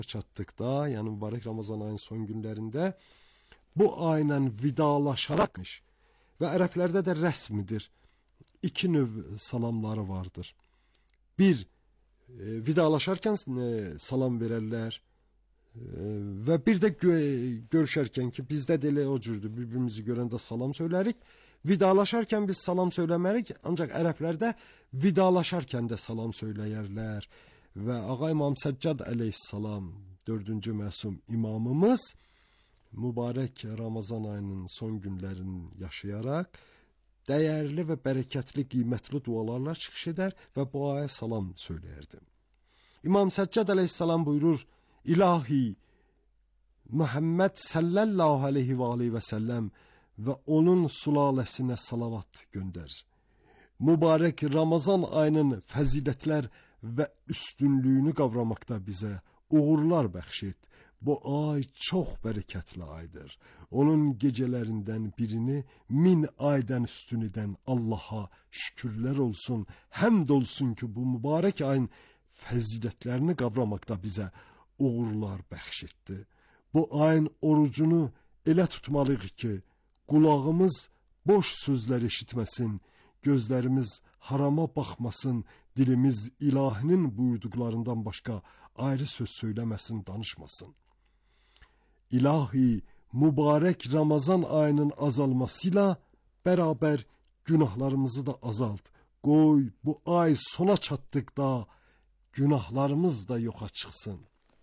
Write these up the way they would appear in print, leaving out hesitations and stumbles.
çattıkda, yani mübarek Ramazan ayının son günlərində bu ayla vidalaşaraqmış və ərəblərdə də rəsmidir. İki növ salamları vardır. Bir, vidalaşarkən salam verərlər və bir də görüşərkən ki, bizdə də elə o cürdür, birbirimizi görəndə salam söylərik. Vidalaşarkən biz salam söyləmərik, ancaq ərəblərdə vidalaşarkən də salam söyləyərlər. Və Ağa İmam Səccad əleyhissalam, 4-cü məsum imamımız, mübarək Ramazan ayının son günlərini yaşayaraq, dəyərli və bərəkətli, qiymətli dualarla çıxış edər və bu aya salam söyləyərdi. İmam Səccad əleyhissalam buyurur, İlahi, Muhammed sallallahu aleyhi və aleyhi və səlləm və onun sulaləsinə salavat göndər. Mübarək Ramazan ayının fəzilətlər və üstünlüyünü qavramaqda bizə uğurlar bəxş et. Bu ay çox bərəkətli aydır. Onun gecələrindən birini 1000 aydan üstün edən Allaha şükürlər olsun, həmd olsun ki, bu mübarək ayın fəzilətlərini qavramaqda bizə uğurlar bəxş etdi. Bu ayın orucunu elə tutmalıyıq ki, qulağımız boş sözlər eşitməsin, gözlərimiz harama baxmasın, dilimiz ilahinin buyurduqlarından başqa ayrı söz söyləməsin, danışmasın. İlahi, mübarək Ramazan ayının azalmasıyla bərabər günahlarımızı da azalt. Qoy bu ay sona çatdıqda günahlarımız da yoxa çıxsın.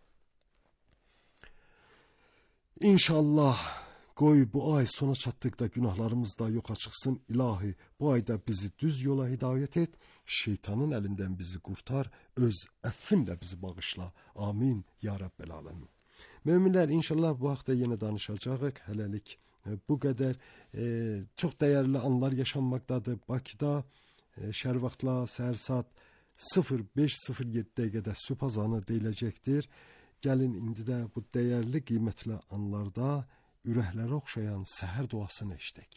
İnşallah qoy bu ay sona çatdıqda günahlarımız da yoxa çıxsın. İlahi, bu ayda bizi düz yola hidayət et, şeytanın əlindən bizi qurtar, öz əffinlə bizi bağışla. Amin, ya Rəbbəl aləmin. Möminlər, inşallah bu haqda yenə danışacağıq. Hələlik bu qədər. Çox dəyərli anlar yaşanmaqdadır. Bakıda şəhər vaxtla səhər saat 05:07 dəqiqədə sübh azanı deyiləcəkdir. Gəlin indi də bu dəyərli, qiymətli anlarda ürəklərə oxşayan səhər duasını eşidək.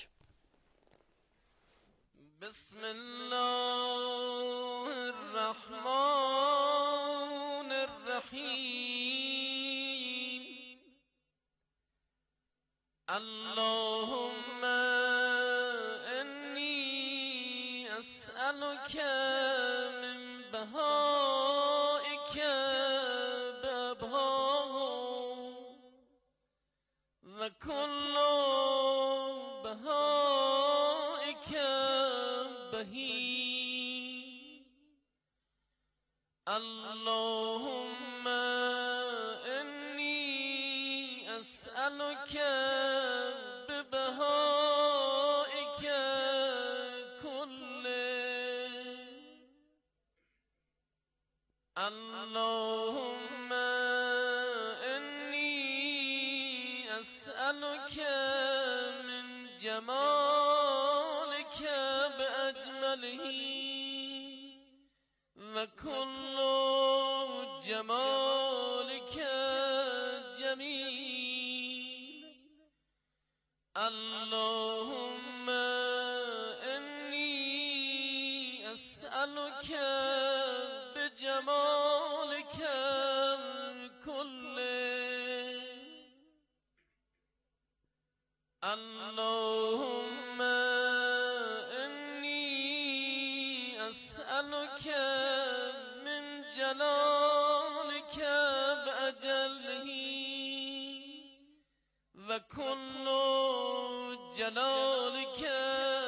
Bismillahirrahmanirrahim. Allahümme inni es'eluke min behaike bebhahu ve kullu behaike behi. Allahümme inni es'eluke behaike kulli. Allahümme inni es'eluke min cemalike be'ecmelihi ve kullu cemalike cemil. Allahümme inni es'eluke bicemalike kulli. Allahümme inni es'eluke min celalike be'ecelihi ve kullu celalike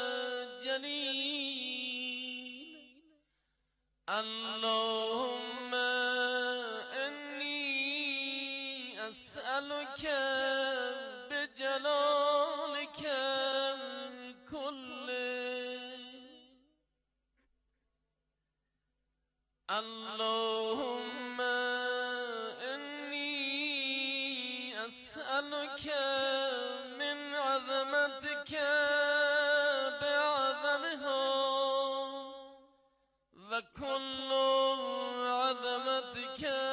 celil. Allahümme inni es'eluke bicelalike kulli. Allahümme inni es'eluke min azametike bi'azamiha ve kullu azametike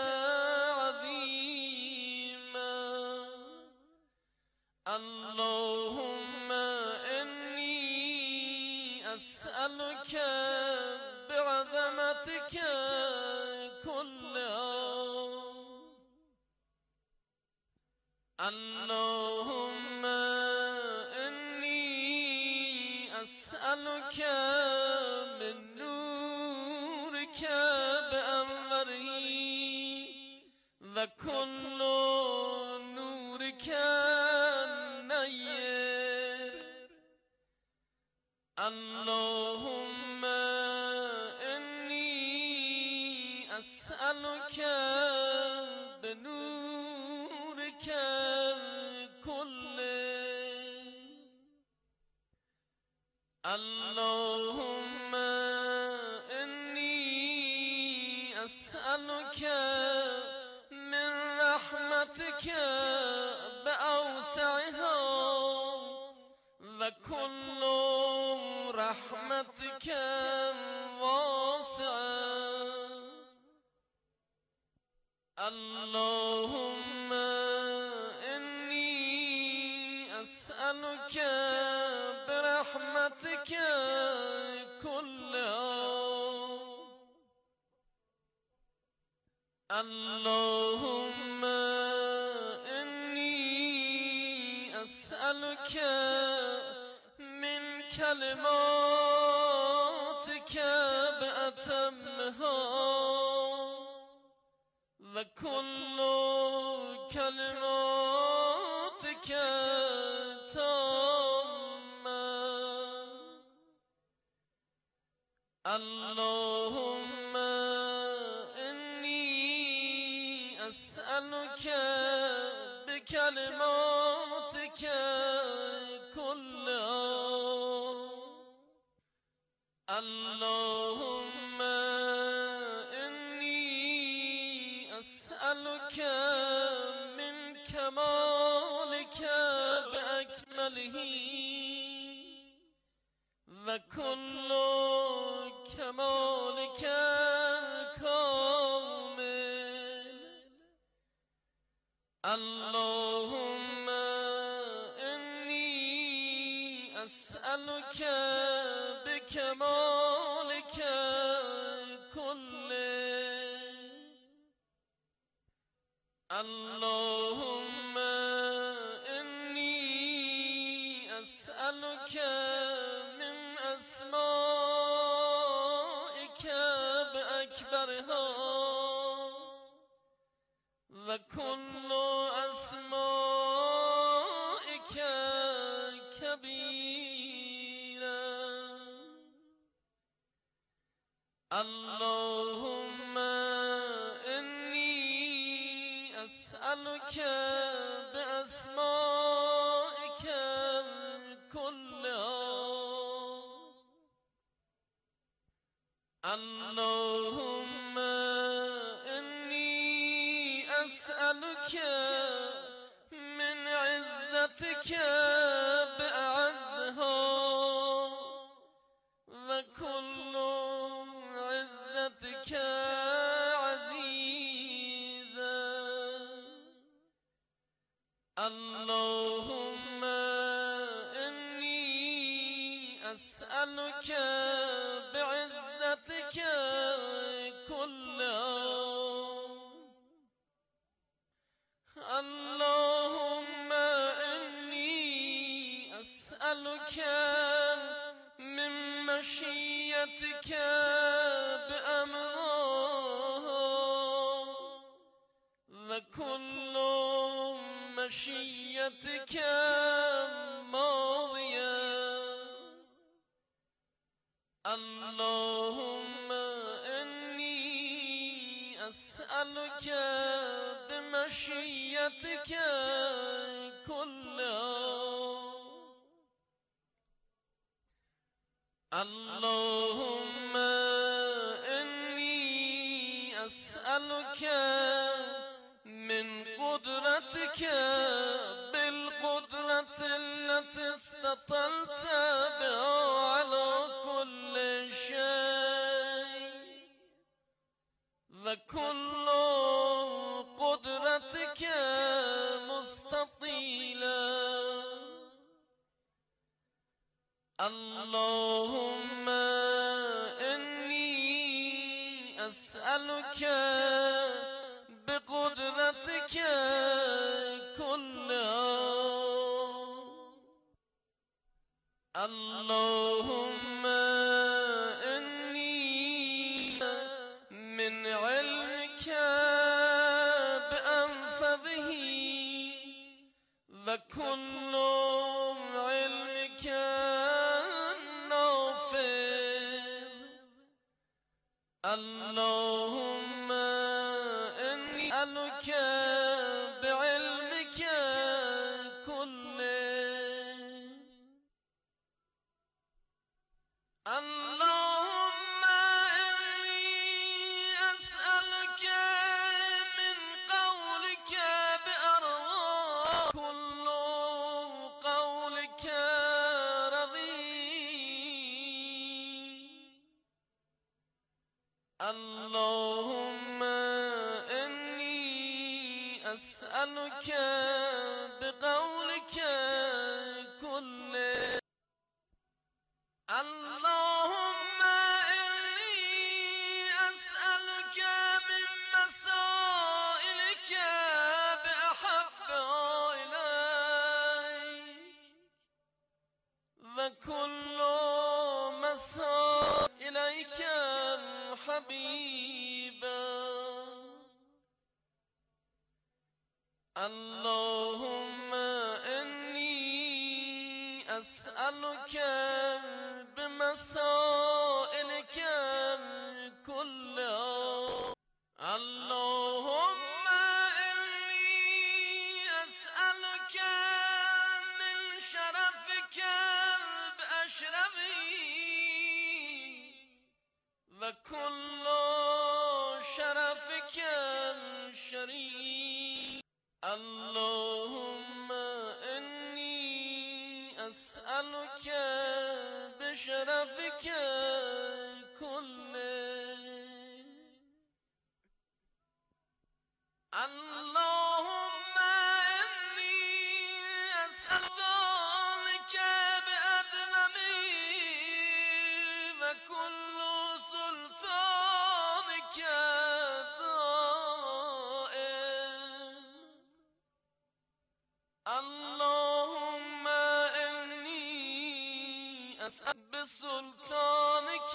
azima. Allahümme inni es'eluke bi'azametike kulliha اللهم إني أسألك من نورك بأنوره وكل نورك النير. اللهم إني أسألك بنورك كله. اللهم إني أسألك من رحمتك بأوسعها وكل رحمتك واسعة. اللهم إني أسألك برحمتك كلها. اللهم إني أسألك من كلماتك بأتمها وكل كلماتك تامة. اللهم إني أسألك بكلماتك كلها. اللهم إني أسألك من كمالك بأكمله وكل كمالك كامل. اللهم إني أسألك بكمالك كله. اللهم إني أسألك من أسمائك بأكبرها وكل أسمائك كبيرا. اللهم إني أسألك بأسمائك كلها. اللهم إني أسألك من عزتك بأعزها وكل عزتك عزيزا. اللهم إني أسألك بعزتك كلها. اللهم إني أسألك من مشيتك بأمرها وكل مشيتك ماضية. اللهم إني أسألك بمشيتك كلها. اللهم إني أسألك من قدرتك بالقدرة التي استطلت بها على كل شيء وكل قدرتك مستطيلا. اللهم إني أسألك بقدرتك كلها. اللهم إني من علمك بأنفذه وكل علمك نافذ. اللهم إني أسألك بعلمك كله. اللهم إني أسألك من قولك بأرواح كل قولك رضي. اللهم إني أسألك بقولك كله. اللهم إني أسألك من مسائلك بأحب إليك وكل مسائل إليك حبيبا. اللهم إني أسألك بمسائلك كلها. اللهم إني أسألك من شرفك بأشرفي وكل شرفك شريف. اللهم إني أسألك بشرفك كله. اللهم إني أسألك بأدممي وكل سلطانك دائم. اللهم إني أسأل بسلطانك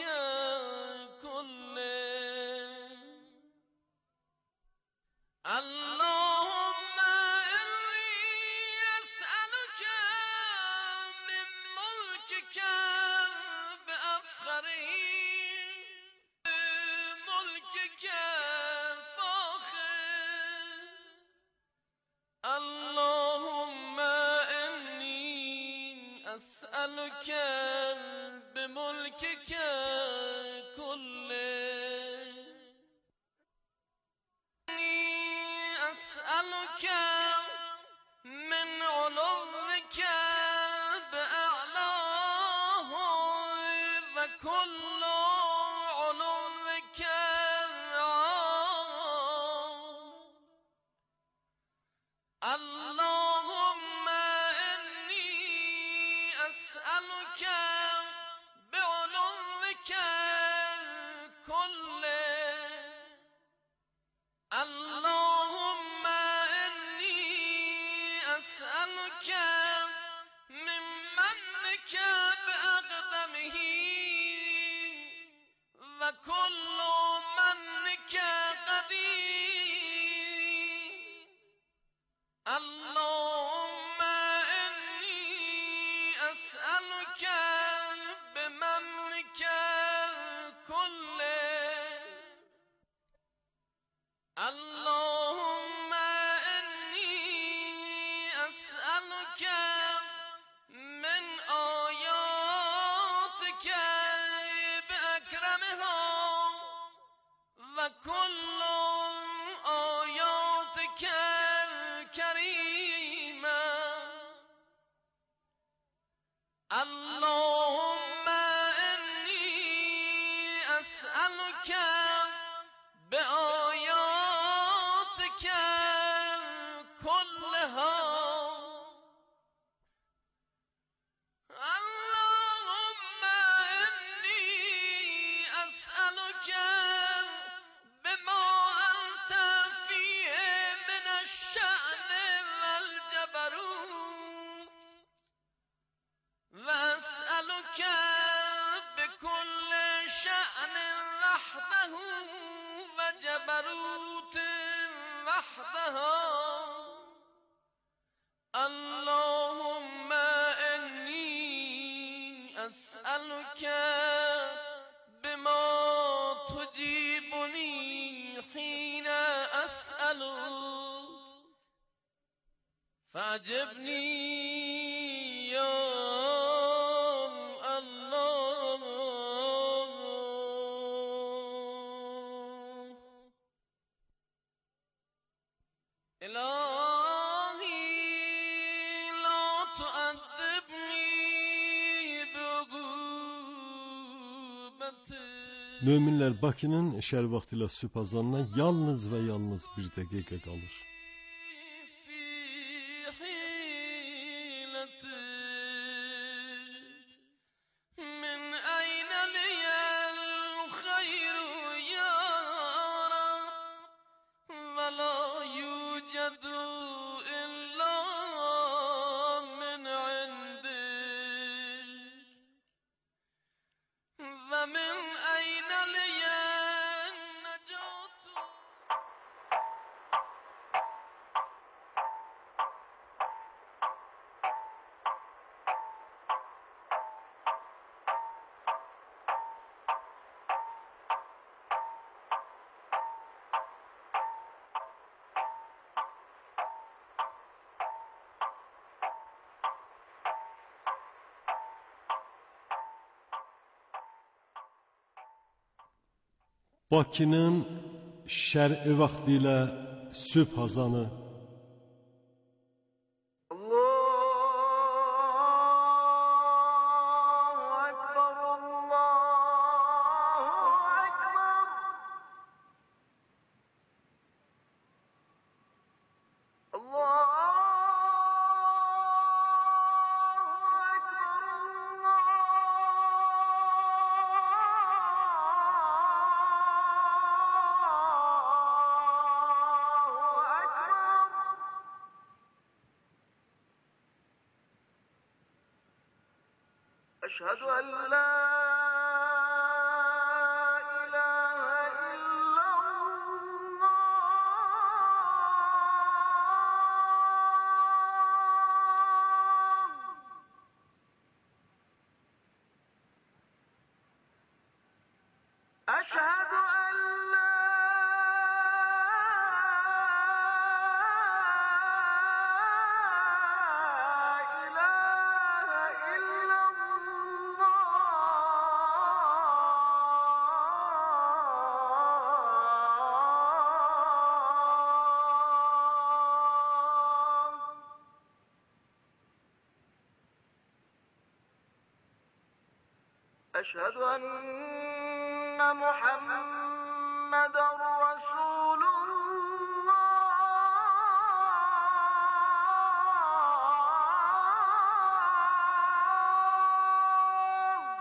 كله. اللهم إني أسألك من ملكك بأفخره ملكك فاخر. اللهم إني أسألك بملكك كله. إني أسألك من علوك بأعلاه وكل علوك اللهم إني أسألك بعلوك كله. اللهم إني أسألك من منك بأقدمه وكل منك قدير. اللهم إني أسألك بمنك كله. اللهم إني أسألك من آياتك بأكرمها وكل آياتك الكريمة. الله أسألك بما تجيبني حين أسألك فأجبني يا الله. إلهي لا تؤدبني بعقوبتك. Möminlər Bakının şər vaxtı ilə sübh azanına yalnız və yalnız bir dəqiqə qalır. في حيلتك من أين لي الخير يا رب ولا يوجد إلا من عندك ومن أين لي النجاة. Bakının şər'i vaxtı ilə sübh azanı أشهد أن لا إله إلا الله. أشهد أن لا أشهد أن محمدًا رسول الله.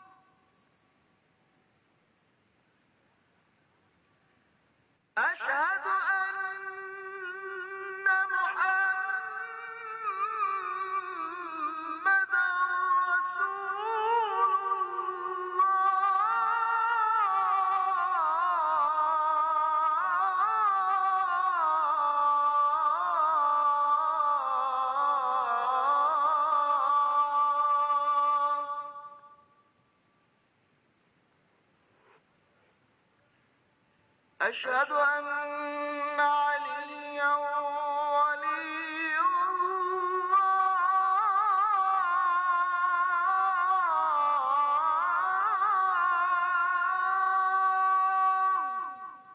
أشهد أن محمدًا رسول أشهد أن عليا ولي الله.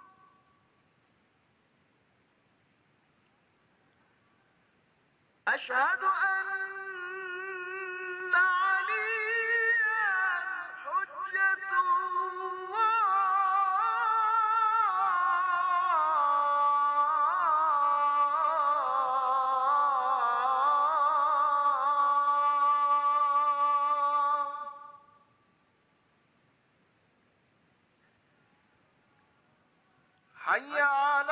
أشهد أن عليا حجة الله. حي على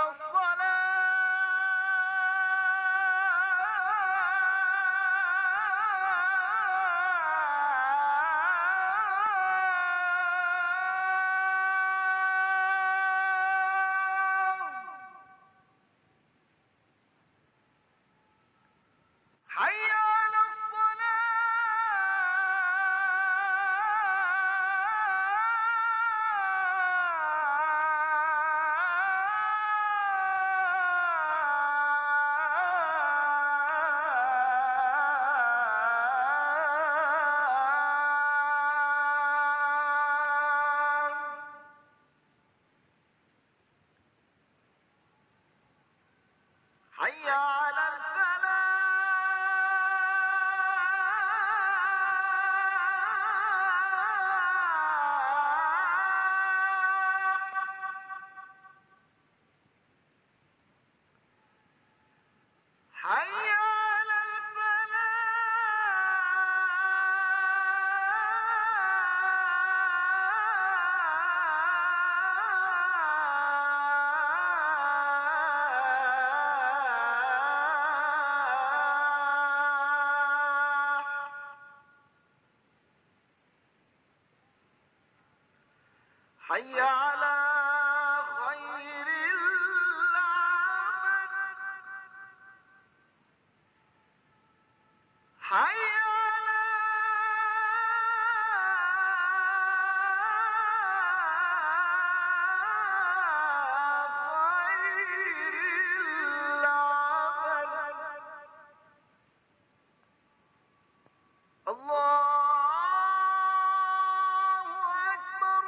الصلاة. حي على الصلاة. حي على خير العمل حي على خير العمل الله أكبر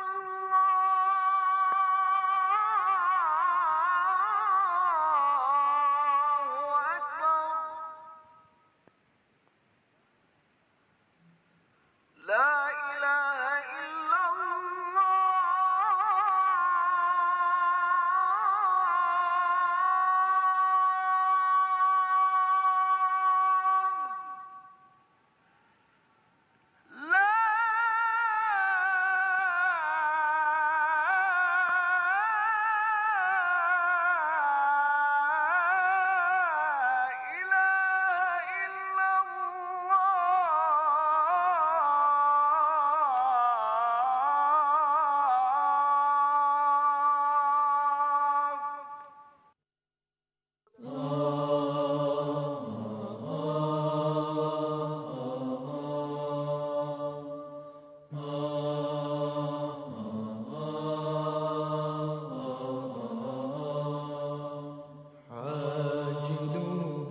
الله أكبر لا إله إلا الله لا إله إلا الله عاجلوا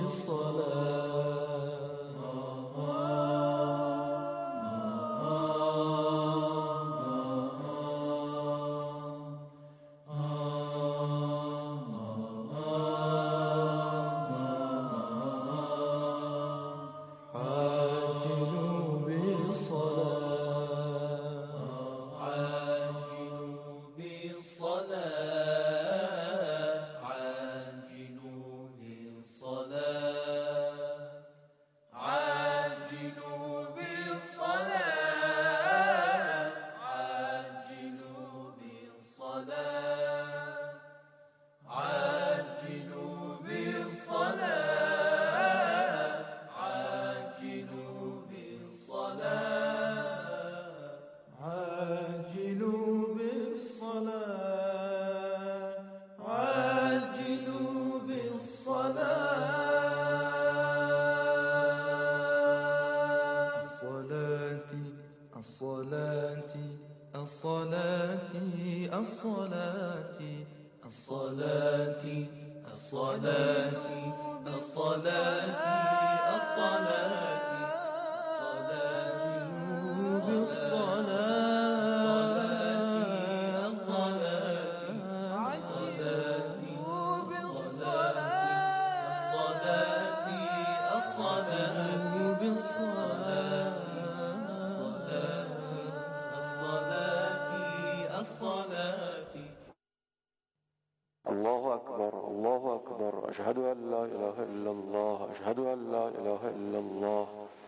الله أكبر الله أكبر أشهد أن لا إله إلا الله أشهد أن لا إله إلا الله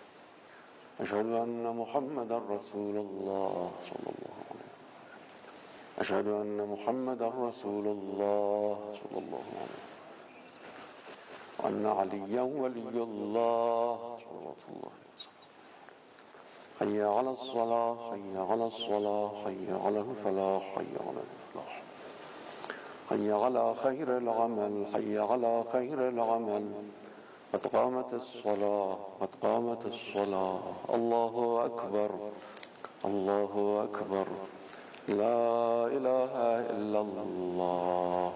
أشهد أن محمدا رسول الله صلى الله عليه وسلم أشهد أن محمدا رسول الله صلى الله عليه وسلم وأن عليا ولي الله صلى الله عليه وسلم حي على الصلاة حي على الصلاة حي على الفلاح حي على الفلاح حي على خير العمل حي على خير العمل قد قامت الصلاة قد قامت الصلاة الله أكبر الله أكبر لا إله إلا الله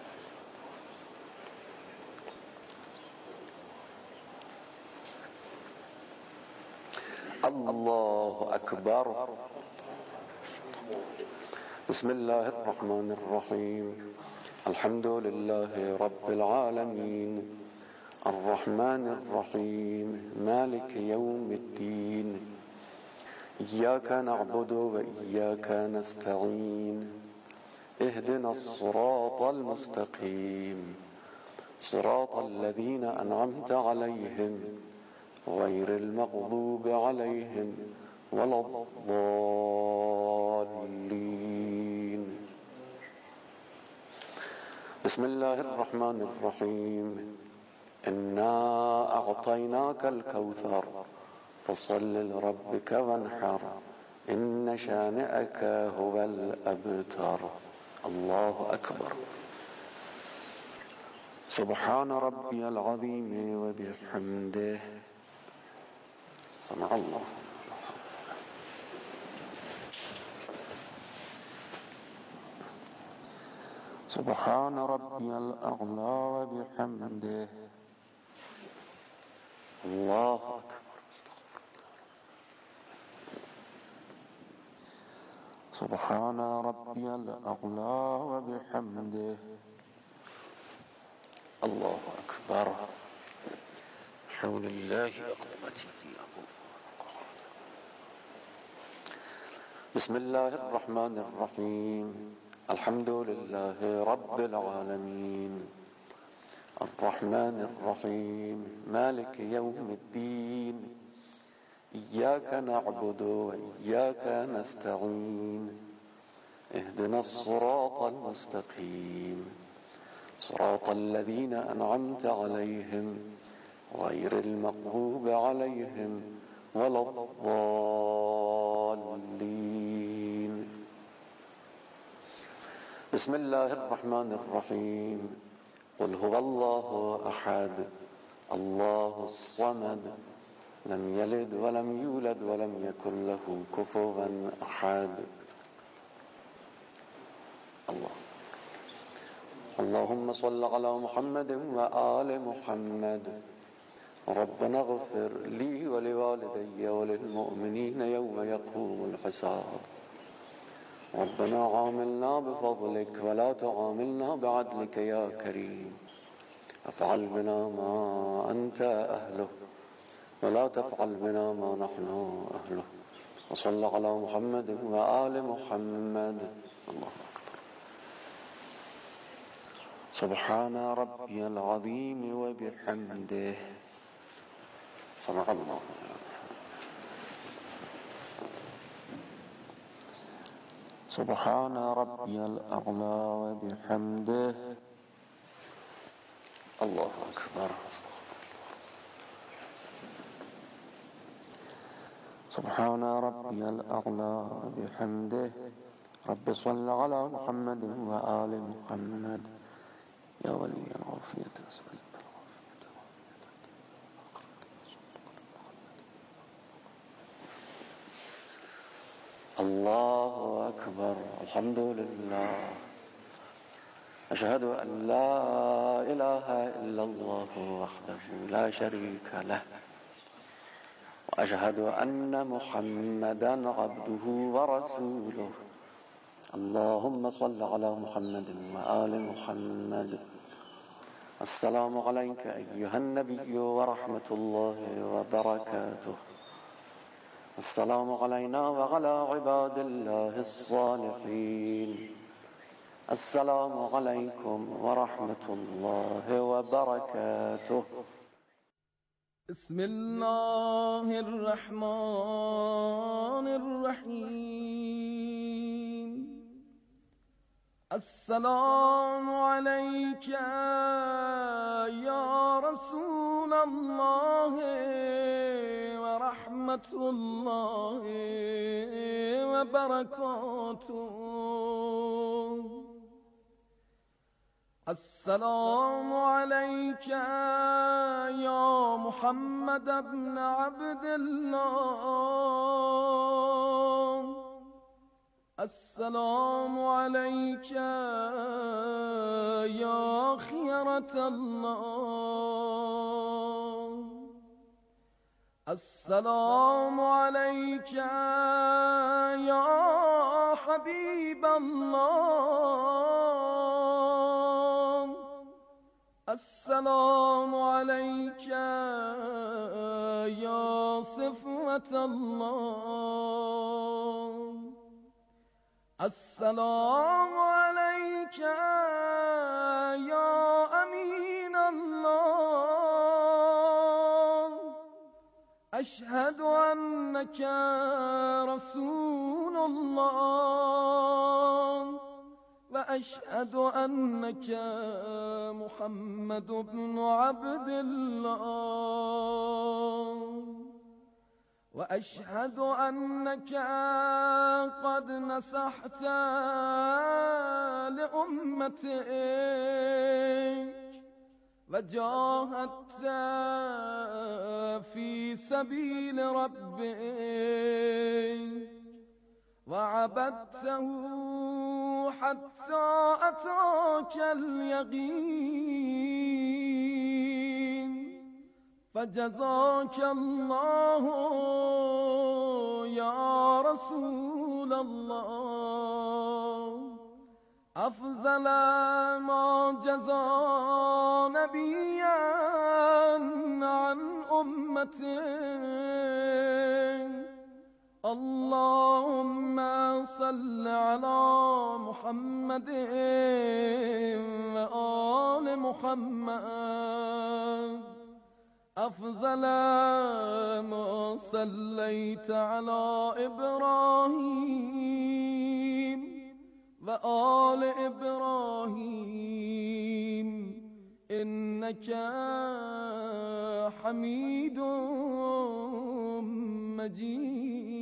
الله أكبر بسم الله الرحمن الرحيم الحمد لله رب العالمين الرحمن الرحيم مالك يوم الدين إياك نعبد وإياك نستعين اهدنا الصراط المستقيم صراط الذين أنعمت عليهم غير المغضوب عليهم ولا الضالين بسم الله الرحمن الرحيم إنا أعطيناك الكوثر فصل لربك وانحر إن شانئك هو الأبتر. الله أكبر. سبحان ربي العظيم وبحمده. سمع الله. سبحان ربي الأعلى وبحمده. الله أكبر. سبحان ربي الأعلى وبحمده. الله أكبر. حول الله وقوته. بسم الله الرحمن الرحيم. الحمد لله رب العالمين الرحمن الرحيم مالك يوم الدين إياك نعبد وإياك نستعين اهدنا الصراط المستقيم صراط الذين أنعمت عليهم غير المغضوب عليهم ولا الضالين. بسم الله الرحمن الرحيم. قل هو الله أحد الله الصمد لم يلد ولم يولد ولم يكن له كفوا أحد. اللهم صل على محمد وآل محمد. ربنا اغفر لي ولوالدي وللمؤمنين يوم يقوم الحساب. ربنا عاملنا بفضلك ولا تعاملنا بعدلك يا كريم. افعل بنا ما أنت أهله ولا تفعل بنا ما نحن أهله. وصل على محمد وآل محمد. الله أكبر. سبحان ربي العظيم وبحمده. سمع الله. سبحان ربي الأعلى وبحمده. الله أكبر. سبحان ربي الأعلى وبحمده. رب صل على محمد وآل محمد. يا ولي العافية أسألك الله أكبر. الحمد لله. أشهد أن لا إله إلا الله وحده لا شريك له وأشهد أن محمدا عبده ورسوله. اللهم صل على محمد وآل محمد. السلام عليك أيها النبي ورحمة الله وبركاته. السلام علينا وعلى عباد الله الصالحين. السلام عليكم ورحمة الله وبركاته. بسم الله الرحمن الرحيم. السلام عليك يا رسول الله ورحمة الله وبركاته. السلام عليك يا محمد بن عبد الله. السلام عليك يا خيرة الله. السلام عليك يا حبيب الله. السلام عليك يا صفوة الله. السلام عليك يا أمين الله. أشهد أنك رسول الله وأشهد أنك محمد بن عبد الله. وأشهد أنك قد نصحت لأمتك وجاهدت في سبيل ربك وعبدته حتى أتاك اليقين فجزاك الله يا رسول الله أفضل ما جزى نبيا عن أمته. اللهم صل على محمد وآل محمد أفضل ما صليت على إبراهيم وآل إبراهيم إنك حميد مجيد.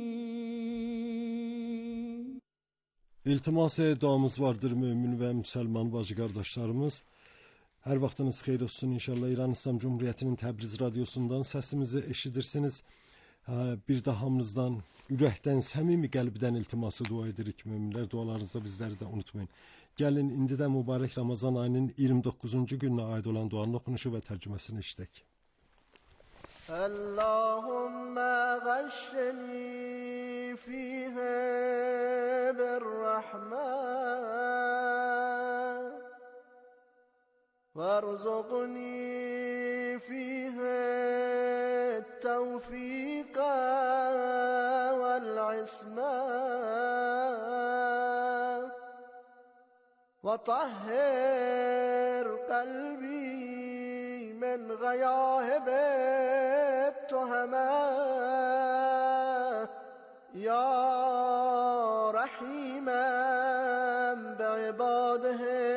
İltimas duamız vardır mümin ve Müslüman bacı kardeşlerimiz. Hər vaxtınız xeyir olsun inşallah. İran İslam Cumhuriyeti'nin Təbriz radyosundan səsimizi eşidirsiniz. Bir də hamınızdan ürəkdən, səmimi qəlbdən iltiması dua edirik müminlər. Dualarınızda bizləri də unutmayın. Gəlin indi də mübarək Ramazan ayının 29-cu gününə aid olan duanın oxunuşu və tərcüməsini işlək. Allahümme gashni fihe birrahman وارزقني فيها التوفيق والعصمة وطهر قلبي من غياهب التهمة يا رحيما بعباده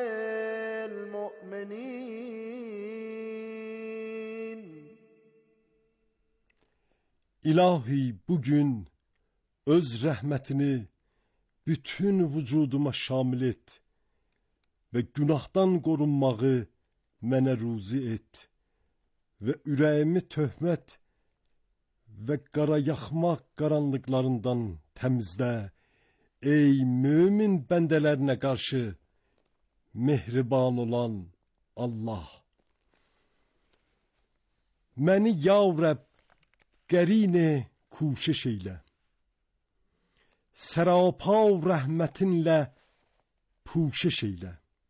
İlahi bugün öz rəhmətini bütün vücuduma şamil et və günahdan qorunmağı mənə ruzi et və ürəyimi töhmət və qarayaxmaq qaranlıqlarından təmizlə. Ey mömin bəndələrinə qarşı mehriban olan Allah. Məni ya Rəbb qərini kuşeş eylə. Sərapa rəhmətinlə puşeş eylə.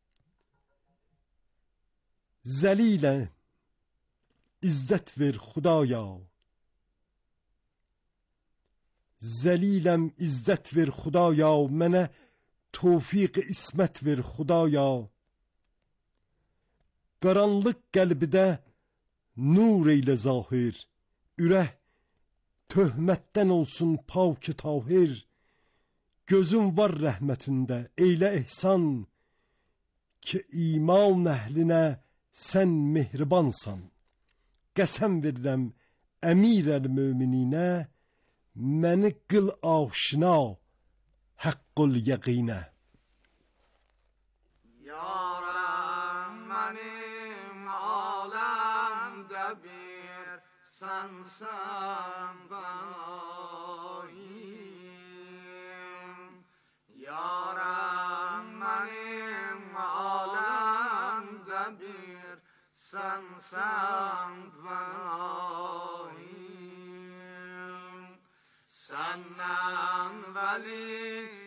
Zəlilə izzət ver Xudaya. Zəliləm izzət ver Xudaya. Mənə tövfiq ismət ver Xudaya. Qaranlıq qəlbidə nur eylə zahir. Ürək töhmətdən olsun pak-ı tahir. Gözün var rəhmətində eylə ehsan. Ki iman əhlinə sən mehribansan. Qəsəm verirəm əmir əl-mömininə. Məni qıl aşina haqqul yəqinə. Yarəm mənim aləmdə bir sensən bənaim. Yarəm mənim aləmdə bir sensən bənaim. Səndən vəli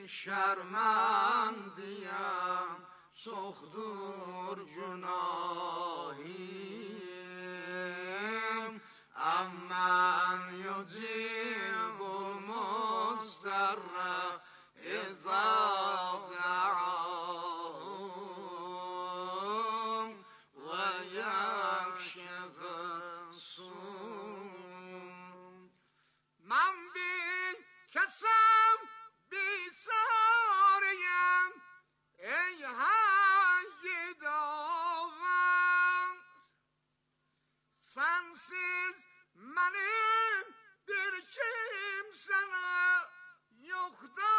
şərməndiyəm, çoxdur günahim. Əmmən yücibul müstərrə izə də'ahum və yəkşifəs sum. Mən bir kəsəm bisariyəm, ey həyyid ağam. Sensiz benim bir kimsene yoktu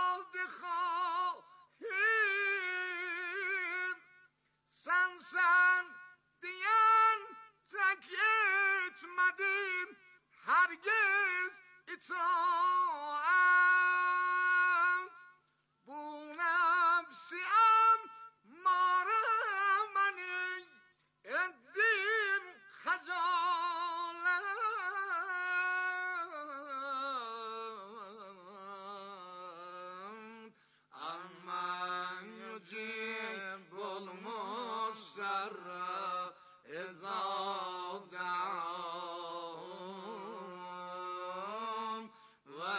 dihahim. Sen diyen tek etmedim hergiz itaat. Bu nefsi emmare beni ettin hacalet. Aman yücibul musarra iza da'um ve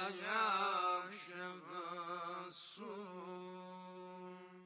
yakşifassun.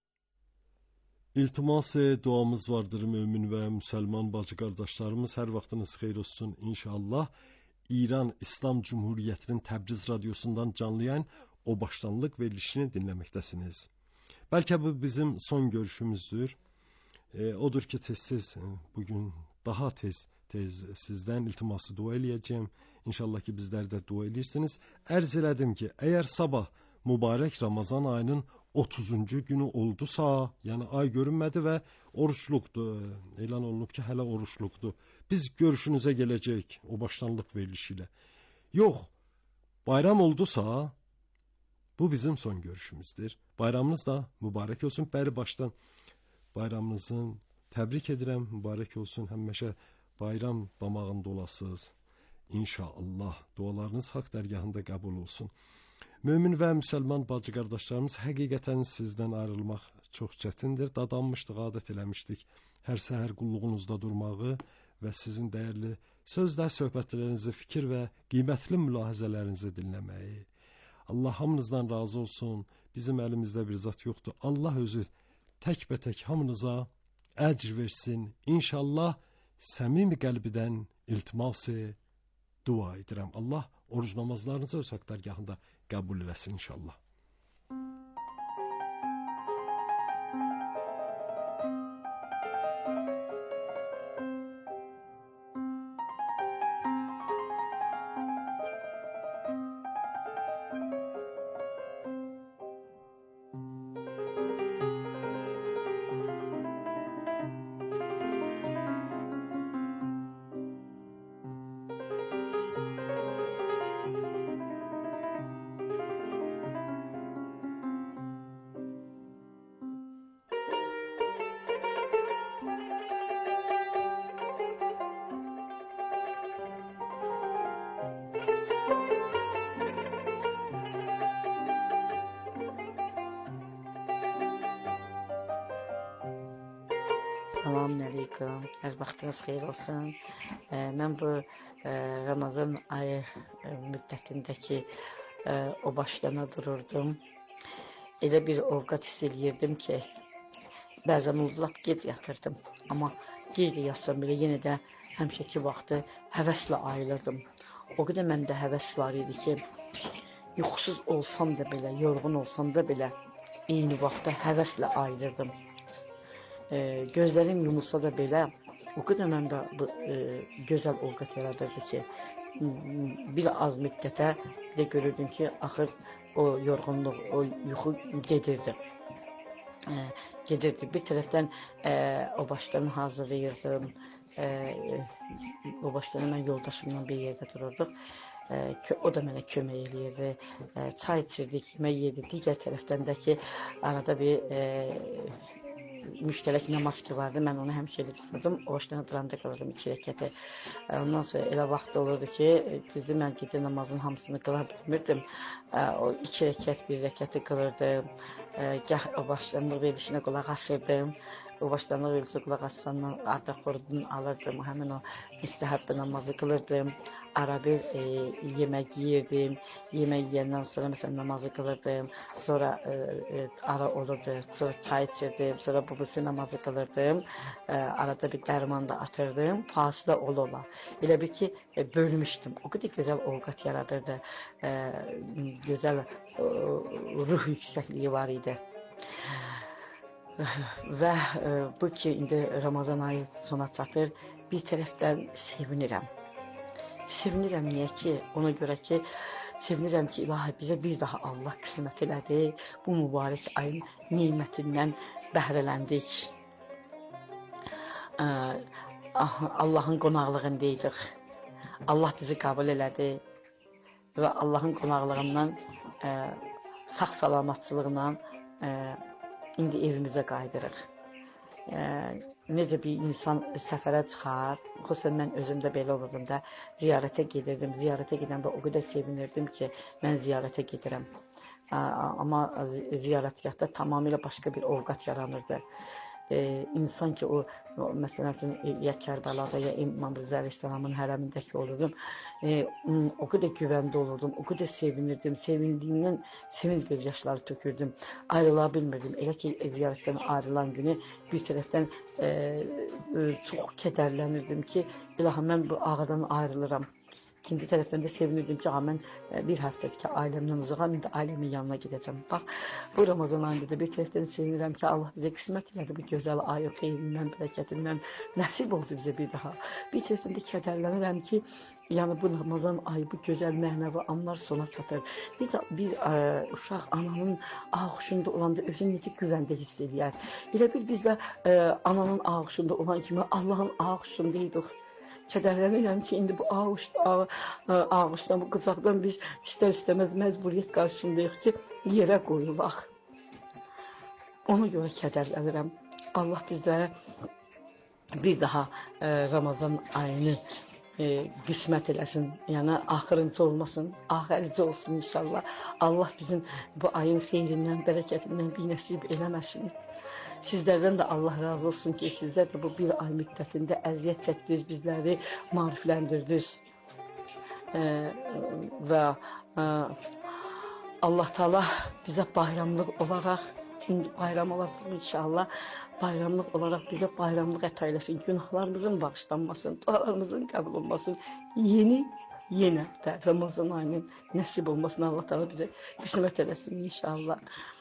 İltimas duamız vardır mümin ve Müslüman bacı kardeşlerimiz. Her vaxtınız xeyir olsun inşallah. İran İslam Cumhuriyeti'nin Təbriz radyosundan canlı yayın o başlanlıq verilişini dinlemektesiniz. Belki bu bizim son görüşümüzdür. Odur ki tez bugün daha tez sizden iltiması dua eləyəcəm. İnşallah ki bizler de dua edirsiniz. Ərz elədim ki eğer sabah mübarek Ramazan ayının 30. günü oldusa, yani ay görünmedi ve oruçluktu. Elan olunub ki hələ oruçluktu. Biz görüşünüze gelecek o başlanlıq verilişiyle. Yok, bayram oldusa bu bizim son görüşümüzdür. Bayramınız da mübarek olsun. Bəri baştan bayramınızın təbrik edirəm. Mübarek olsun. Həmişə bayram damağında olasınız. İnşallah dualarınız hak dərgahında qəbul olsun. Mümin və Müslüman bacı qardaşlarımız, həqiqətən sizdən ayrılmaq çox çətindir. Dadanmışdıq, adət eləmişdik. Hər səhər qulluğunuzda durmağı və sizin dəyərli sözlər, söhbətlərinizi, fikir və qiymətli mülahizələrinizi dinləməyi. Allah hamınızdan razı olsun. Bizim əlimizdə bir zat yoxdur. Allah özü tək-bətək hamınıza əcr versin. İnşallah səmimi qəlbidən iltiması dua edirəm. Allah oruc namazlarınızı öz haqq dərgahında qəbul eləsin inşallah. Selamünaleyküm. Her vaxtınız xeyir olsun. Mən bu Ramazan ayı müddətindəki o başlama dururdum. Elə bir ovqat hiss eləyirdim ki, bəzən lap gec yatırdım. Amma qeyri yatsam belə yenə də həmişəki vaxtı həvəslə ayılırdım. O qədər məndə həvəs var idi ki, yuxusuz olsam da belə, yorğun olsam da belə eyni vaxtda həvəslə ayılırdım. Gözlərim yumulsa da belə o qədər məndə bu gözəl ovqat yaradırdı ki, bir az müddətə də görürdüm ki, axır o yorğunluq, o yuxu gedirdi. Bir tərəfdən o başlarını hazırlayırdım. O başlarını mən yoldaşımla bir yerdə dururduq. O da mənə kömək eləyirdi. Çay içirdik, yemək yedik. Digər tərəfdən də ki, arada bir müştərək namaz ki vardı, mən onu həmişə elə tuturdum, o başlarına duranda qalırdım 2 rəkəti. Ondan sonra elə vaxt olurdu ki, mən gecə namazın hamısını qıla bilmirdim. O 2 rəkət, 1 rəkəti qılırdım, gah o başlanlıq verilişinə qulaq asırdım. O başlanlıq verilişinə qulaq assandan artıq xurudunu alırdım, həmin o müstəhəb namazı qılırdım. Ara bir yemək yiyirdim, yemək yiyəndən sonra məsələn namazı qılırdım, sonra ara olurdu, sonra çay içirdim, sonra bubulsi namazı qılırdım, arada bir dərman da atırdım, fasilə ola. Elə bir ki, bölmüşdüm, o qədər gözəl ovqat yaradırdı, gözəl ruh yüksəkliyi var idi. Və bu ki, indi Ramazan ayı sona çatır, bir tərəfdən sevinirəm. Sevinirəm niyə ki? Ona görə ki, sevinirəm ki, ilahi bizə bir daha Allah qismət elədi. Bu mübarək ayın nemətindən bəhrələndik. Allahın qonaqlığındaydıq. Allah bizi qəbul elədi və Allahın qonaqlığından sağ-salamatçılıqla indi evimizə qayıdırıq. Necə bir insan səfərə çıxar, xüsusən mən özüm də belə olurdum da, ziyarətə gedirdim. Ziyarətə gedəndə o qədər sevinirdim ki, mən ziyarətə gedirəm. Amma ziyarətgahda tamamilə başqa bir ovqat yaranırdı. İnsan ki, o məsələn, ya Kərbəlada, ya İmam Rıza Əleyhisselamın hərəmindəki olurdum. O qədər güvəndə olurdum, o qədər sevinirdim. Sevindiyimdən sevinç gözyaşları tökürdüm. Ayrıla bilmirdim. Elə ki, ziyarətdən ayrılan günü bir tərəfdən çox kədərlənirdim ki, ilahi mən bu ağadan ayrılıram. İkinci tərəfdən də sevinirdim ki, mən bir həftədir ki, ailəmdən uzaqam, indi ailəmin yanına gedəcəm. Bax, bu Ramazan ayında da bir tərəfdən sevinirəm ki, Allah bizə qismət elədi bu gözəl ayın xeyrindən, bərəkətindən, nəsib oldu bizə bir daha. Bir tərəfdən də kədərlənirəm ki, yəni bu Ramazan ayı, bu gözəl mənəvi anlar sona çatır. Necə bir uşaq ananın ağuşunda olanda özünü necə güvəndə hiss edir. Elə bil biz də ananın ağuşunda olan kimi Allahın ağuşundaydıq. Kədərlənirəm ki, indi bu ağuşdan, bu qızaqdan biz istər-istəməz məcburiyyət qarşısındayıq ki, yerə qoyulaq. Ona görə kədərlənirəm. Allah bizlərə bir daha Ramazan ayını qismət eləsin. Yəni, axırıncı olmasın, axərici olsun inşallah. Allah bizim bu ayın xeyrindən, bərəkətindən bir nəsib eləməsin. Sizlərdən də Allah razı olsun ki, sizlər də bu bir ay müddətində əziyyət çəkdiniz, bizləri marifləndirdiniz. Və Allah Teala bizə bayramlıq olaraq, indi bayram olacaq inşallah, bayramlıq olaraq bizə bayramlıq əta eləsin, günahlarımızın bağışlanmasın, dualarımızın qəbul olmasın, yenə də Ramazan ayının nəsib olmasını Allah Teala bizə qismət eləsin inşallah.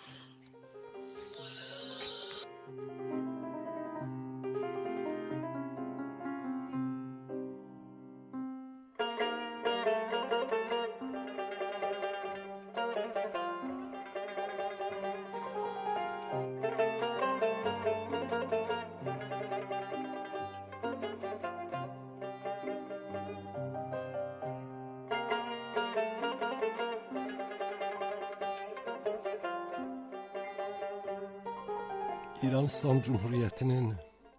İran İslam Cumhuriyeti'nin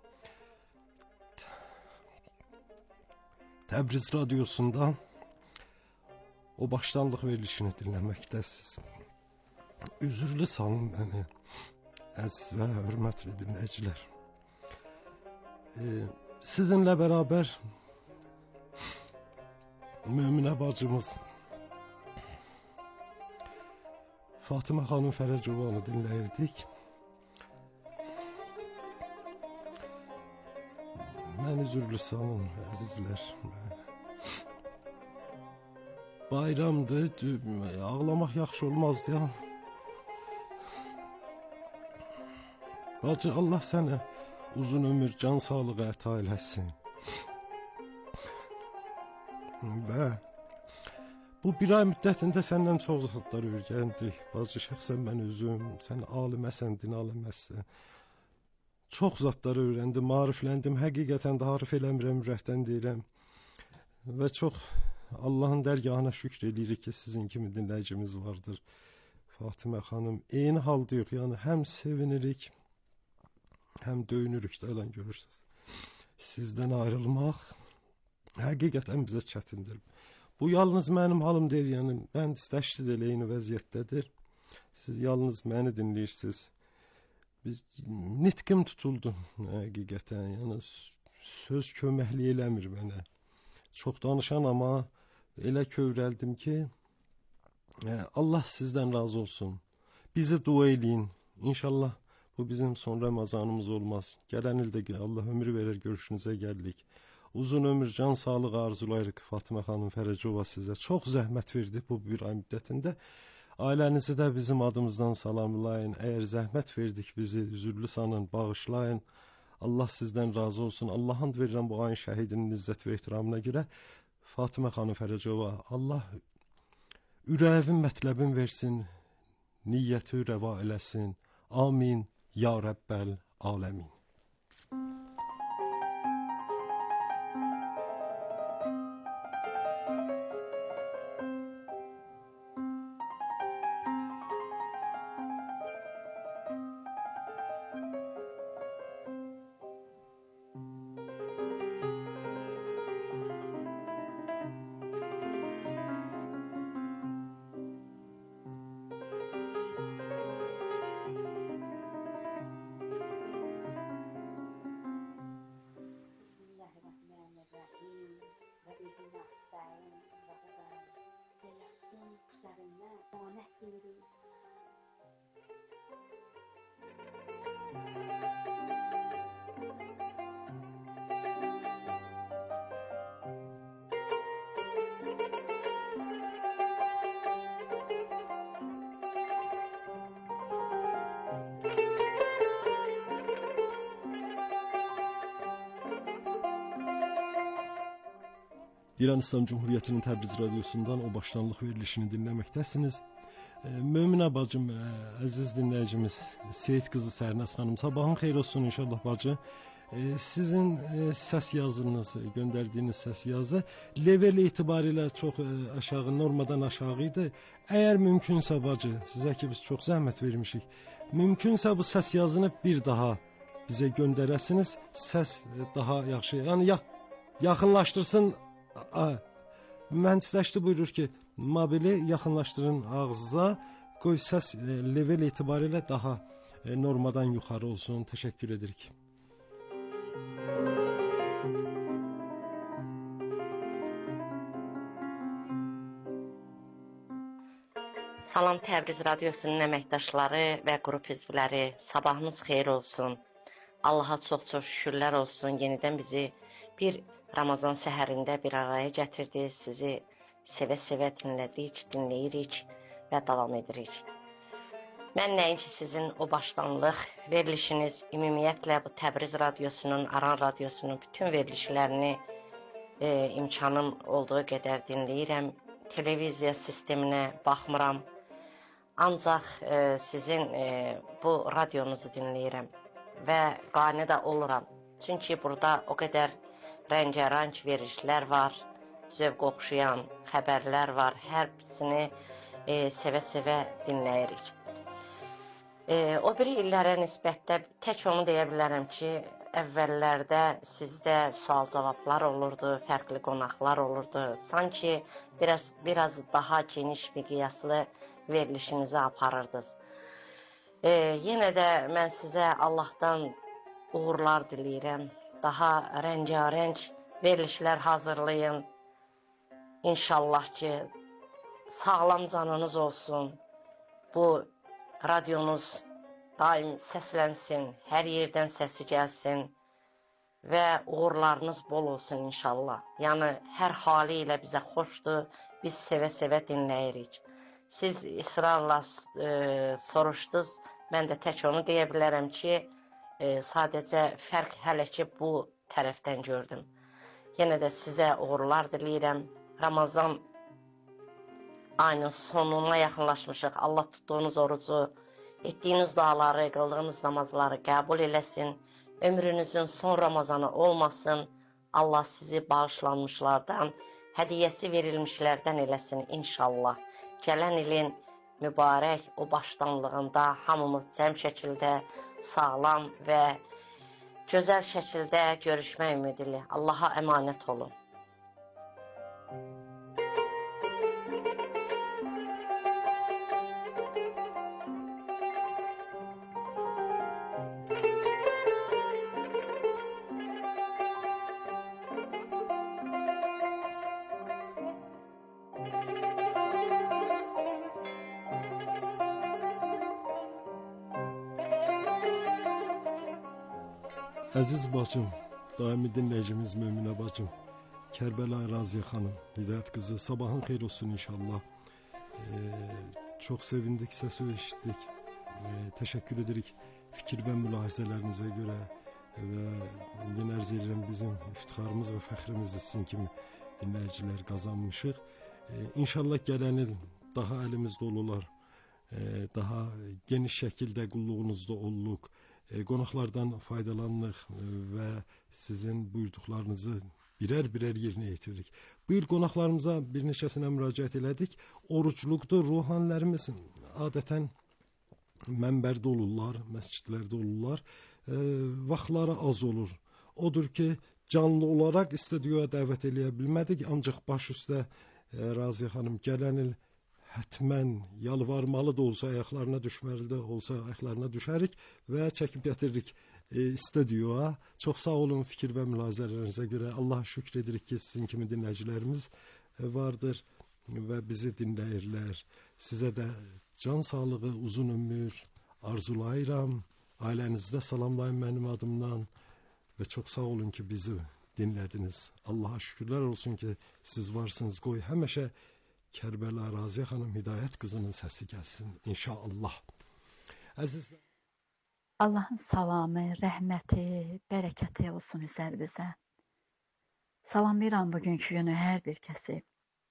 Təbriz Radyosu'nda o başlanlıq verilişini dinləməkdəsiniz. Üzürlü salın bəni, əziz və hörmətli dinləyicilər. Sizinlə bərabər Möminə bacımız Fatimə xanım Fərəcovanı dinləyirdik. Mən üzürlü salın, əzizlər. Bayramdır, ağlamaq yaxşı olmazdı ya. Bacı, Allah sənə uzun ömür, can sağlığı əta eləsin. Və bu bir ay müddətində səndən çox zatlar öyrəndik. Bacı, şəxsən mən özüm, sən aliməsən, din aliməsən. Çox zatlar öyrəndim, marifləndim, həqiqətən də harif eləmirəm, ürəkdən deyirəm. Və çox Allahın dərgahına şükür edirik ki, sizin kimi dinləyicimiz vardır. Fatimə xanım, eyni halda yox, yəni həm sevinirik, həm döyünürük də, elə görürsünüz. Sizdən ayrılmaq həqiqətən bizə çətindir. Bu yalnız mənim halım deyil, yəni mən istəşsiz elə eyni vəziyyətdədir. Siz yalnız məni dinləyirsiniz. Nitqim tutuldu həqiqətən, yəni söz köməkli eləmir mənə. Çox danışan amma elə kövrəldim ki, Allah sizdən razı olsun. Bizi dua eləyin. İnşallah bu bizim son Ramazanımız olmaz. Gələn ildə Allah ömür verər, görüşünüzə gəldik. Uzun ömür, can sağlığı arzulayırıq. Fatimə xanım Fərəcova sizə çox zəhmət verdi bu bir ay müddətində. Ailənizi də bizim adımızdan salamlayın. Əgər zəhmət verdik bizi, üzürlü sanın, bağışlayın. Allah sizdən razı olsun. Allah'ın verirəm bu ayın şəhidinin izzət və ehtiramına görə. Fatimə xanım Fərəcova, Allah ürəvin mətləbin versin, niyyəti rəva eləsin. Amin ya Rəbbəl aləmin. İran İslam Cumhuriyyətinin Təbriz radiosundan o başlanlıq verilişini dinləməkdəsiniz. Möminə bacım, əziz dinləyicimiz Seyid qızı Sərnəz xanım, sabahın xeyir olsun inşallah bacı. Sizin səs yazınız, göndərdiyiniz səs yazı level itibarilə çox aşağı, normadan aşağı idi. Əgər mümkünsə bacı, sizə ki biz çox zəhmət vermişik, mümkünsə bu səs yazını bir daha bizə göndərəsiniz, səs daha yaxşı, yəni yaxınlaşdırsın. Mühəndisləşdi buyurur ki, mobili yaxınlaşdırın ağzınıza, qoy səs level itibarilə daha normadan yuxarı olsun. Təşəkkür edirik. Salam Təbriz radiosunun əməkdaşları və qrup üzvləri, sabahınız xeyir olsun. Allaha çox-çox şükürlər olsun. Yenidən bizi bir Ramazan səhərində bir araya gətirdi. Sizi sevə-sevə dinləyirik və davam edirik. Mən nəinki sizin o başlanlıq verilişiniz, ümumiyyətlə bu Təbriz radiosunun, Aran radiosunun bütün verilişlərini imkanım olduğu qədər dinləyirəm. Televiziya sisteminə baxmıram. Ancaq sizin bu radionuzu dinləyirəm və qane də oluram. Çünki burada o qədər rəngərəng verilişlər var, zövq oxşayan xəbərlər var. Hər birisini sevə-sevə dinləyirik. O biri illərə nisbətdə tək onu deyə bilərəm ki, əvvəllərdə sizdə sual-cavablar olurdu, fərqli qonaqlar olurdu. Sanki biraz daha geniş miqyaslı verilişinizi aparırdınız. Yenə də mən sizə Allahdan uğurlar diləyirəm. Daha rəngarəng verilişlər hazırlayın. İnşallah ki, sağlam canınız olsun. Bu radionuz daim səslənsin, hər yerdən səsi gəlsin və uğurlarınız bol olsun inşallah. Yəni, hər hali ilə bizə xoşdur, biz sevə-sevə dinləyirik. Siz israrla soruşdunuz, mən də tək onu deyə bilərəm ki, sadəcə fərq hələ ki bu tərəfdən gördüm. Yenə də sizə uğurlar diləyirəm. Ramazan ayının sonuna yaxınlaşmışıq. Allah tutduğunuz orucu, etdiyiniz duaları, qıldığınız namazları qəbul eləsin. Ömrünüzün son Ramazanı olmasın. Allah sizi bağışlanmışlardan, hədiyyəsi verilmişlərdən eləsin inşallah. Gələn ilin mübarək o başlanlığında hamımız cəm şəkildə, sağlam və gözəl şəkildə görüşmək ümidili. Allaha əmanət olun. Əziz bacım, daimi dinləyicimiz Möminə bacım, Kərbəla Raziyə xanım, Hidayət qızı, sabahın xeyir olsun inşallah. Çox sevindik, səsi eşitdik. Təşəkkür edirik fikir və mülahizələrinizə görə və yenə arz edirəm bizim iftixarımız və fəxrimizdir sizin kimi dinləyicilər qazanmışıq. İnşallah gələn il daha əlimizdə olurlar. Daha geniş şəkildə qulluğunuzda olluq. Qonaqlardan faydalanırıq və sizin buyurduqlarınızı birər yerinə yetiririk. Bu il qonaqlarımıza bir neçəsinə müraciət elədik. Orucluqda ruhanilərimiz adətən mənbərdə olurlar, məscidlərdə olurlar. Vaxtları az olur. Odur ki, canlı olaraq studiyaya dəvət eləyə bilmədik. Ancaq baş üstə Raziyə xanım gələn il hətmən yalvarmalı da olsa, ayaqlarına düşməli də olsa, ayaqlarına düşərik və çəkib gətiririk studiyaya. Çox sağ olun fikir və mülahizələrinizə görə. Allaha şükür edirik ki, sizin kimi dinləyicilərimiz vardır və bizi dinləyirlər. Sizə də can sağlığı, uzun ömür arzulayıram. Ailənizdə salamlayın mənim adımdan və çox sağ olun ki, bizi dinlədiniz. Allaha şükürlər olsun ki, siz varsınız. Qoy həmişə Kərbəla Raziyə xanım Hidayət qızının səsi gəlsin inşallah. Əziz Allahın salamı, rəhməti, bərəkəti olsun üzərinizə. Salamlayıram bugünkü günü hər bir kəsi.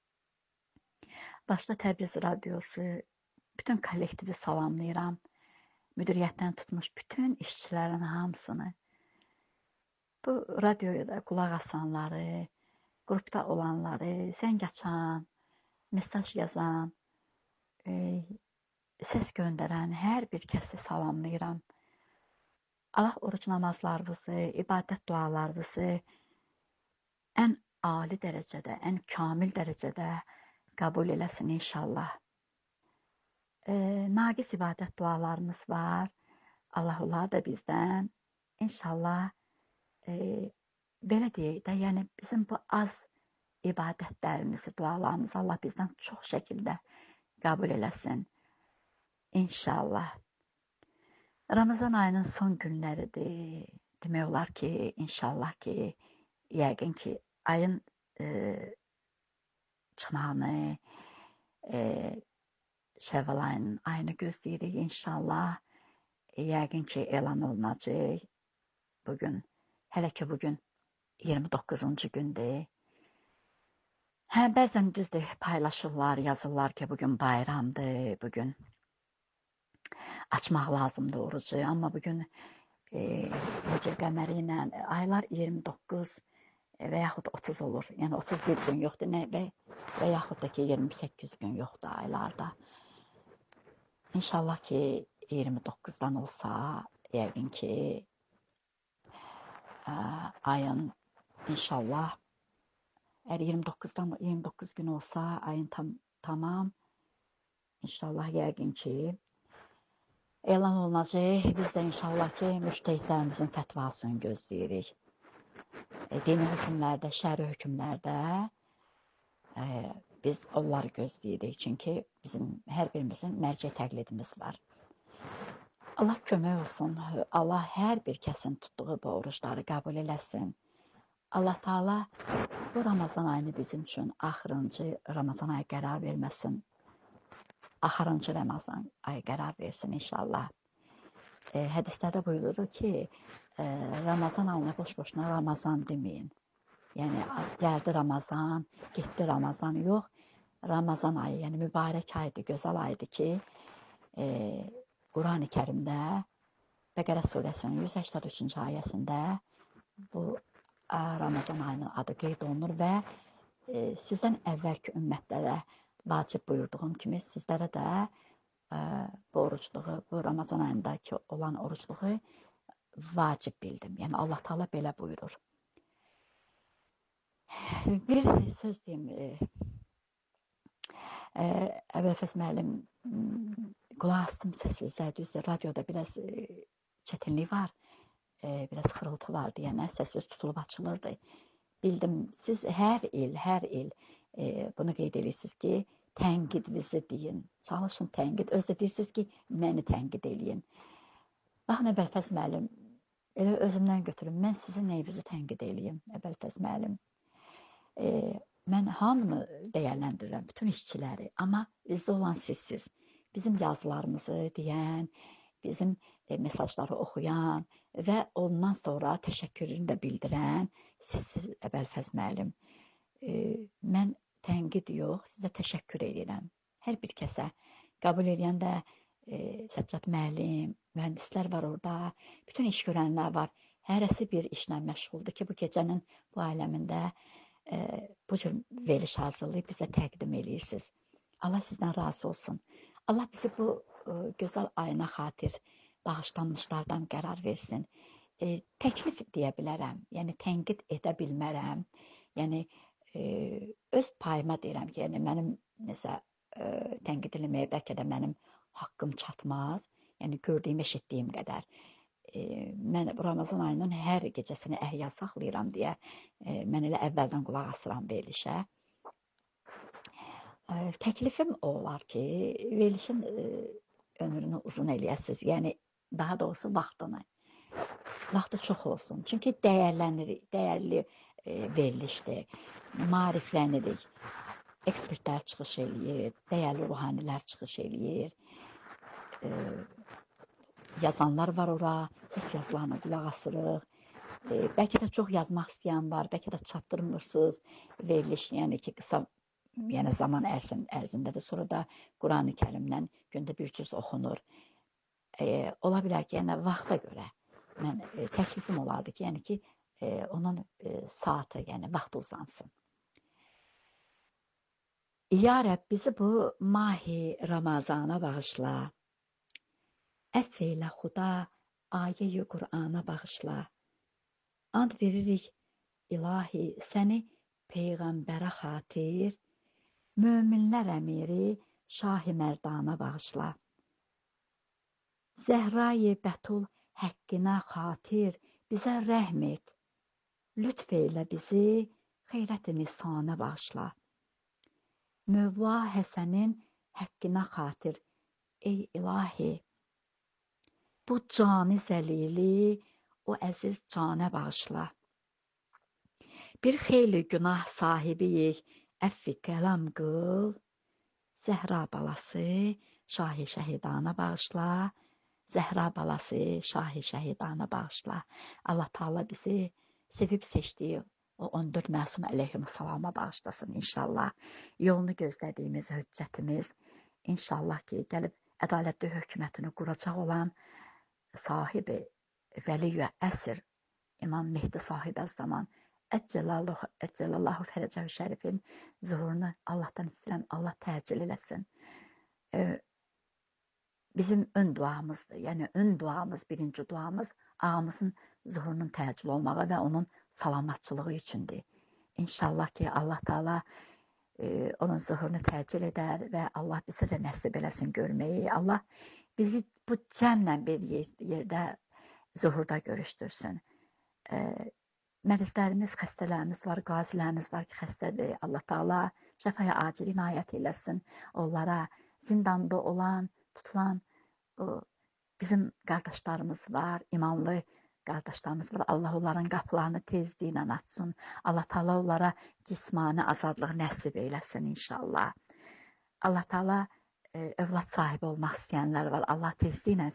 Başda Təbriz Radiosu, bütün kollektivi salamlayıram. Müdiriyyətdən tutmuş bütün işçilərin hamısını. Bu radioya da qulaq asanları, qrupda olanları, zəng açan, mesaj yazan, səs göndərən hər bir kəsi salamlayıram. Allah oruç namazlarınızı, ibadət dualarınızı ən ali dərəcədə, ən kamil dərəcədə qəbul eləsin inşallah. Naqiz ibadət dualarımız var. Allah onları da bizdən inşallah belə deyək də, yəni bizim bu az ibadətlərimizi, dualarımızı Allah bizdən çox şəkildə qəbul eləsin. İnşallah. Ramazan ayının son günləridir. Demək olar ki, inşallah ki, yəqin ki, ayın çımağını, Şəvval ayını gözləyirik inşallah. Yəqin ki, elan olunacaq bugün. Hələ ki, bugün 29-cu gündür. Bəzən düzdür, paylaşırlar, yazırlar ki, bugün bayramdır, bugün açmaq lazımdır orucu. Amma bugün Hicr qəməri ilə aylar 29 və yaxud 30 olur. Yəni 31 gün yoxdur və yaxud da ki 28 gün yoxdur aylarda. İnşallah ki 29-dan olsa, yəqin ki ayın inşallah əgər 29 gün olsa ayın tamam inşallah yəqin ki elan olunacaq. Biz də inşallah ki müştəhidlərimizin fətvasını gözləyirik. Dini hökmlərdə, şəri hökmlərdə biz onları gözləyirik. Çünki bizim hər birimizin mərcə təqlidimiz var. Allah kömək olsun. Allah hər bir kəsin tutduğu bu oruçları qəbul eləsin. Allah Taala bu Ramazan ayını bizim üçün axırıncı Ramazan ayı qərar verməsin. Axırıncı Ramazan ayı qərar versin inşallah. Hədislərdə buyurulur ki, Ramazan ayına boş-boşuna Ramazan deməyin. Yəni, gəldi Ramazan, getdi Ramazan, yox. Ramazan ayı, yəni mübarək aydır, gözəl aydır ki, Quran-ı Kərimdə Bəqərə surəsinin 183-cü ayəsində bu Ramazan ayının adı qeyd olunur və sizdən əvvəlki ümmətlərə vacib buyurduğum kimi sizlərə də bu orucluğu, bu Ramazan ayındakı olan orucluğu vacib bildim. Yəni Allah Taala belə buyurur. Bir söz deyim, Əbülfəz müəllim qulaq astım səsi üzərdə, radioda biraz çətinlik var, biraz xırıltı var deyənə, səs tutulub açılırdı. Bildim, siz hər il bunu qeyd edirsiniz ki, tənqidinizi deyin, çalışın tənqid, özdə deyirsiniz ki, məni tənqid eləyin. Baxın, Əbülfəz müəllim, elə özümdən götürüm, mən sizin neyinizi tənqid eləyim, Əbülfəz müəllim. Mən hamını dəyərləndirirəm, bütün işçiləri, amma bizdə olan sizsiz. Bizim yazılarımızı deyən, bizim mesajları oxuyan və ondan sonra təşəkkürünü də bildirən sizsiz Əbülfəz müəllim. mən tənqid yox, sizə təşəkkür edirəm. Hər bir kəsə qəbul edən də Səccad müəllim, mühəndislər var orada, bütün iş görənlər var. Hərəsi bir işlə məşğuldur ki, bu gecənin bu aləmində bu cür veriliş hazırlayıb bizə təqdim edirsiniz. Allah sizdən razı olsun. Allah bizi bu gözəl ayına xatir bağışlanmışlardan qərar versin. Təklif deyə bilərəm, yəni tənqid edə bilmərəm. Yəni öz payıma deyirəm ki, yəni mənim nəsə tənqid eləməyə bəlkə də mənim haqqım çatmaz. Yəni gördüyüm, eşitdiyim qədər. Mən Ramazan ayının hər gecəsini əhya saxlayıram deyə mən elə əvvəldən qulaq asıram verilişə. Təklifim o olar ki, verilişin ömrünü uzun eləyəsiniz. Yəni daha doğrusu vaxtını. Vaxtı çox olsun. Çünki dəyərli verilişdir. Maariflənirik. Ekspertlər çıxış eləyir, dəyərli ruhanilər çıxış eləyir. Yazanlar var ora, səs yazılarına qulaq asırıq. Bəlkə də çox yazmaq istəyən var, bəlkə də çatdırmırsınız veriliş, yəni ki, qısa zaman ərzində də sonra da Qurani Kərimdən gündə bir cüz oxunur. Ola bilər ki, yəni vaxta görə mən təklifim olardı ki, yəni ki, onun saatı, yəni vaxtı uzansın. Ya Rəbb, bizi bu mahi Ramazana bağışla. Əff eylə Xuda, ayə-i Qur'ana bağışla. And veririk, ilahi, səni Peyğəmbərə xatir, möminlər əmiri Şah-ı Mərdana bağışla. Zəhra-i Bətul həqqinə xatir, bizə rəhm et. Lütf eylə bizi xeyrət-i nisana bağışla. Mövla Həsənin həqqinə xatir, ey ilahi, bu cani zəlili o əziz canə bağışla. Bir xeyli günah sahibiyik, əffi qələm qıl. Zəhra balası Şah-ı Şəhidana bağışla. Zəhra balası Şah-ı Şəhidana bağışla. Allah Teala bizi sevib seçdiyi o 14 məsum əleyhissalama bağışlasın inşallah. Yolunu gözlədiyimiz höccətimiz inşallah ki, gəlib ədalətli hökumətini quracaq olan sahibi Vəliyyü əsr İmam Mehdi sahib əz-zaman Əcəlallahu Fərəcəvi Şərifin zuhurunu Allahdan istəyirəm, Allah təcil eləsin. Bizim ön duamızdır, yəni ön duamız, birinci duamız ağamızın zuhurunun təcil olmağı və onun salamatçılığı üçündür. İnşallah ki, Allah Teala onun zuhurunu təcil edər və Allah bizə də nəsib eləsin görməyi. Allah bizi bu cəmlə bir yerdə zuhurda görüşdürsün. Mərizlərimiz, xəstələrimiz var, qazilərimiz var ki, xəstədir. Allah Teala şəfaya acil inayət eləsin. Onlara zindanda olan, tutulan bizim qardaşlarımız var, imanlı qardaşlarımız var. Allah onların qapılarını tezliklə açsın. Allah Teala onlara cismani azadlıq nəsib eləsin inşallah. Allah Teala övlad sahibi olmaq istəyənlər var. Allah tezliklə